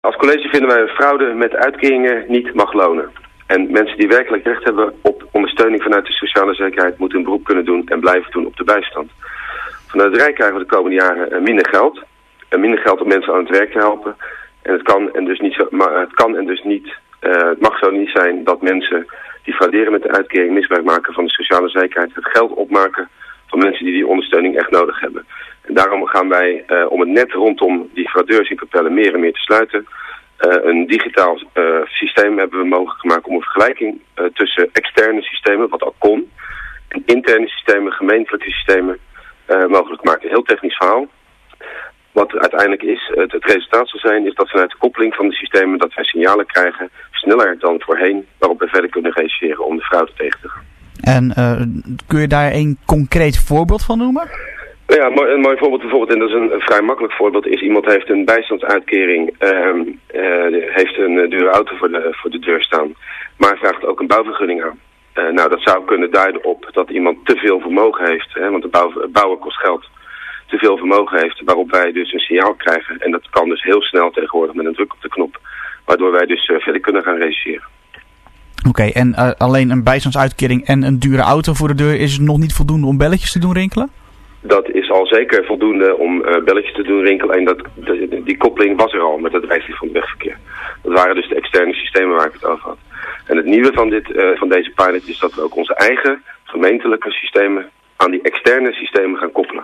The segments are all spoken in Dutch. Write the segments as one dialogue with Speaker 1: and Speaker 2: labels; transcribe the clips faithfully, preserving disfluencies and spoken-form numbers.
Speaker 1: Als college vinden wij dat fraude met uitkeringen niet mag lonen. En mensen die werkelijk recht hebben op ondersteuning vanuit de sociale zekerheid moeten een beroep kunnen doen en blijven doen op de bijstand. Vanuit het Rijk krijgen we de komende jaren minder geld. En minder geld om mensen aan het werk te helpen. En het kan en dus niet, zo, maar het kan en dus niet, uh, het mag zo niet zijn dat mensen die frauderen met de uitkering misbruik maken van de sociale zekerheid het geld opmaken van mensen die die ondersteuning echt nodig hebben. En daarom gaan wij, uh, om het net rondom die fraudeurs in Capelle meer en meer te sluiten, uh, een digitaal uh, systeem hebben we mogelijk gemaakt om een vergelijking uh, tussen externe systemen, wat al kon, en interne systemen, gemeentelijke systemen uh, mogelijk maken. Een heel technisch verhaal. Wat uiteindelijk is, het, het resultaat zal zijn, is dat vanuit de koppeling van de systemen dat wij signalen krijgen, sneller dan voorheen, waarop we verder kunnen reageren om de fraude tegen te gaan.
Speaker 2: En uh, kun je daar een concreet voorbeeld van noemen?
Speaker 1: Nou ja, een mooi, een mooi voorbeeld bijvoorbeeld, en dat is een, een vrij makkelijk voorbeeld, is iemand heeft een bijstandsuitkering, uh, uh, heeft een uh, dure auto voor de, voor de deur staan, maar vraagt ook een bouwvergunning aan. Uh, nou, dat zou kunnen duiden op dat iemand te veel vermogen heeft, hè, want de bouw, bouwen kost geld. Te veel vermogen heeft, waarop wij dus een signaal krijgen. En dat kan dus heel snel tegenwoordig met een druk op de knop. Waardoor wij dus uh, verder kunnen gaan reageren.
Speaker 2: Oké, okay, en uh, alleen een bijstandsuitkering en een dure auto voor de deur is nog niet voldoende om belletjes te doen rinkelen?
Speaker 1: Dat is al zeker voldoende om uh, belletjes te doen rinkelen. En dat, de, die koppeling was er al met het wijziging van het wegverkeer. Dat waren dus de externe systemen waar ik het over had. En het nieuwe van, dit, uh, van deze pilot is dat we ook onze eigen gemeentelijke systemen aan die externe systemen gaan koppelen.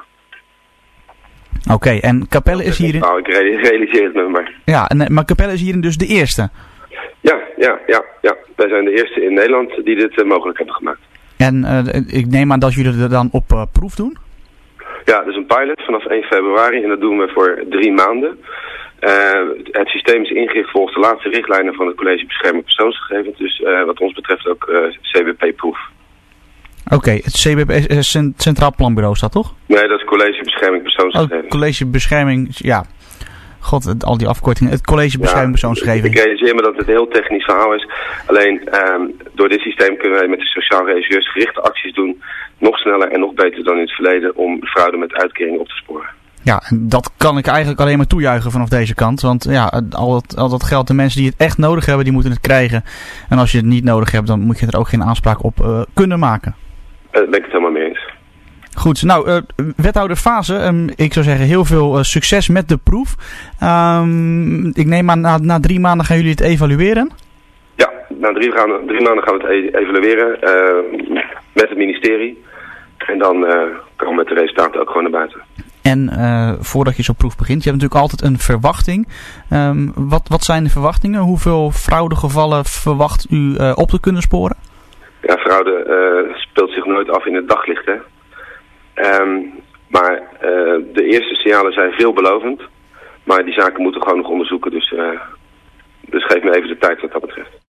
Speaker 2: Oké, okay, en Capelle is hierin...
Speaker 1: Nou, ik realiseer het me maar.
Speaker 2: Ja, en, maar Capelle is hierin dus de eerste?
Speaker 1: Ja, ja, ja, ja. Wij zijn de eerste in Nederland die dit uh, mogelijk hebben gemaakt.
Speaker 2: En uh, ik neem aan dat jullie er dan op uh, proef doen?
Speaker 1: Ja, dat is een pilot vanaf één februari en dat doen we voor drie maanden. Uh, het systeem is ingericht volgens de laatste richtlijnen van het College Bescherming Persoonsgegevens. Dus uh, wat ons betreft ook uh, C B P-proef.
Speaker 2: Oké, okay, het C B P is een Centraal Planbureau staat toch?
Speaker 1: Nee, dat is College Bescherming Persoonsgegevens.
Speaker 2: Oh, College Bescherming, ja. God, al die afkortingen. Het College Bescherming ja, Persoonsgegevens.
Speaker 1: Ik realiseer me dat het een heel technisch verhaal is. Alleen, um, door dit systeem kunnen wij met de sociaal religieus gerichte acties doen. Nog sneller en nog beter dan in het verleden om fraude met uitkeringen op te sporen.
Speaker 2: Ja, en dat kan ik eigenlijk alleen maar toejuichen vanaf deze kant. Want ja, al dat, al dat geld, de mensen die het echt nodig hebben, die moeten het krijgen. En als je het niet nodig hebt, dan moet je er ook geen aanspraak op uh, kunnen maken.
Speaker 1: Daar ben ik het helemaal mee eens.
Speaker 2: Goed, nou, uh, wethouder Fase, um, ik zou zeggen heel veel uh, succes met de proef. Um, ik neem aan, na, na drie maanden gaan jullie het evalueren?
Speaker 1: Ja, na drie, gaan, drie maanden gaan we het e- evalueren uh, met het ministerie. En dan uh, komen we met de resultaten ook gewoon naar buiten.
Speaker 2: En uh, voordat je zo'n proef begint, je hebt natuurlijk altijd een verwachting. Um, wat, wat zijn de verwachtingen? Hoeveel fraudegevallen verwacht u uh, op te kunnen sporen?
Speaker 1: Ja, fraude uh, speelt zich nooit af in het daglicht, hè. Um, maar uh, de eerste signalen zijn veelbelovend. Maar die zaken moeten gewoon nog onderzoeken. Dus, uh, dus geef me even de tijd wat dat betreft.